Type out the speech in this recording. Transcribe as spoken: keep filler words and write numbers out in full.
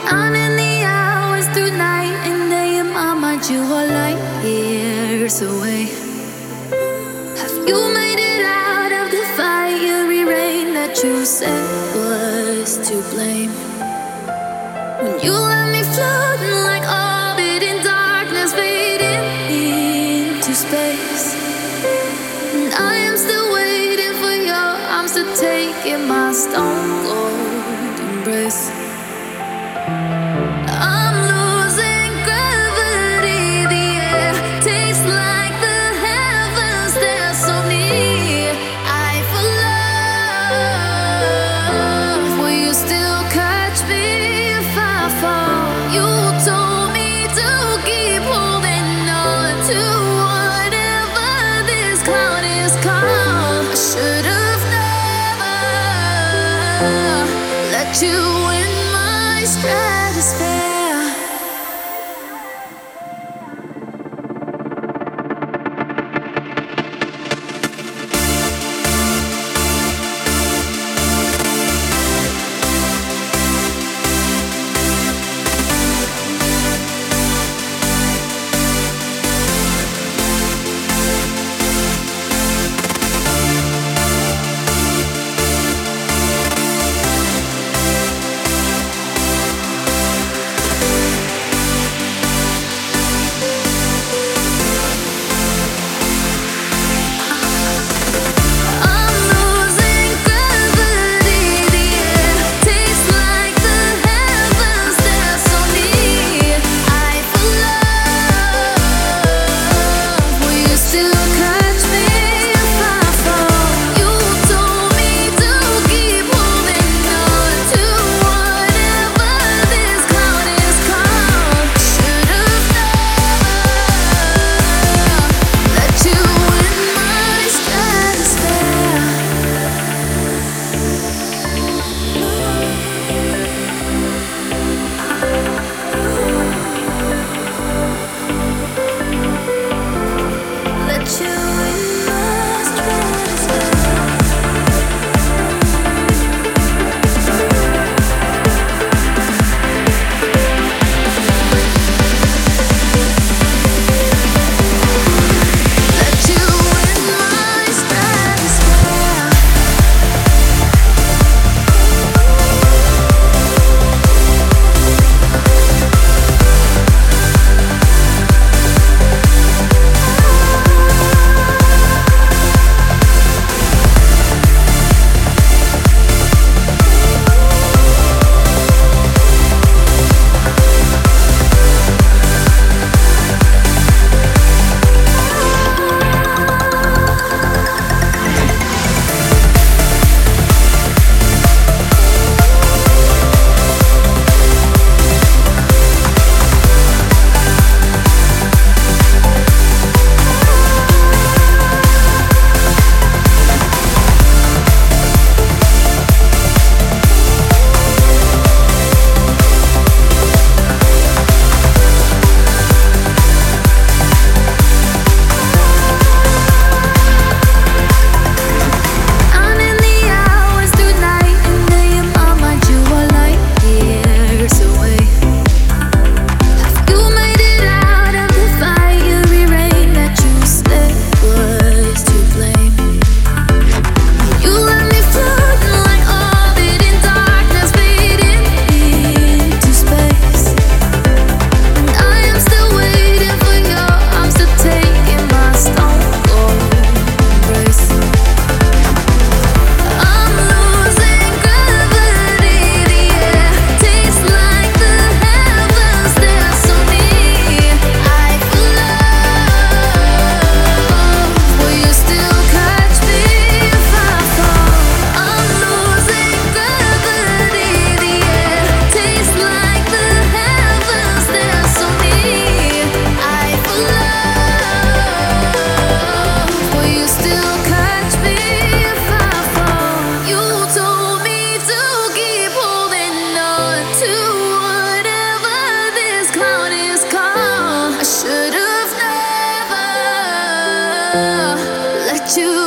Counting the hours through night and day in my mind, you are light years away. Have you made it out of the fiery rain that you said was to blame? When you left me floating like orbit in darkness, fading into space, and I am still waiting for your arms to take in my stone cold embrace. I'm losing gravity, the air tastes like the heavens, they're so near. I for love, will you still catch me if I fall? You told me to keep holding on to whatever this cloud is called. I should have never let you in my stratosphere. You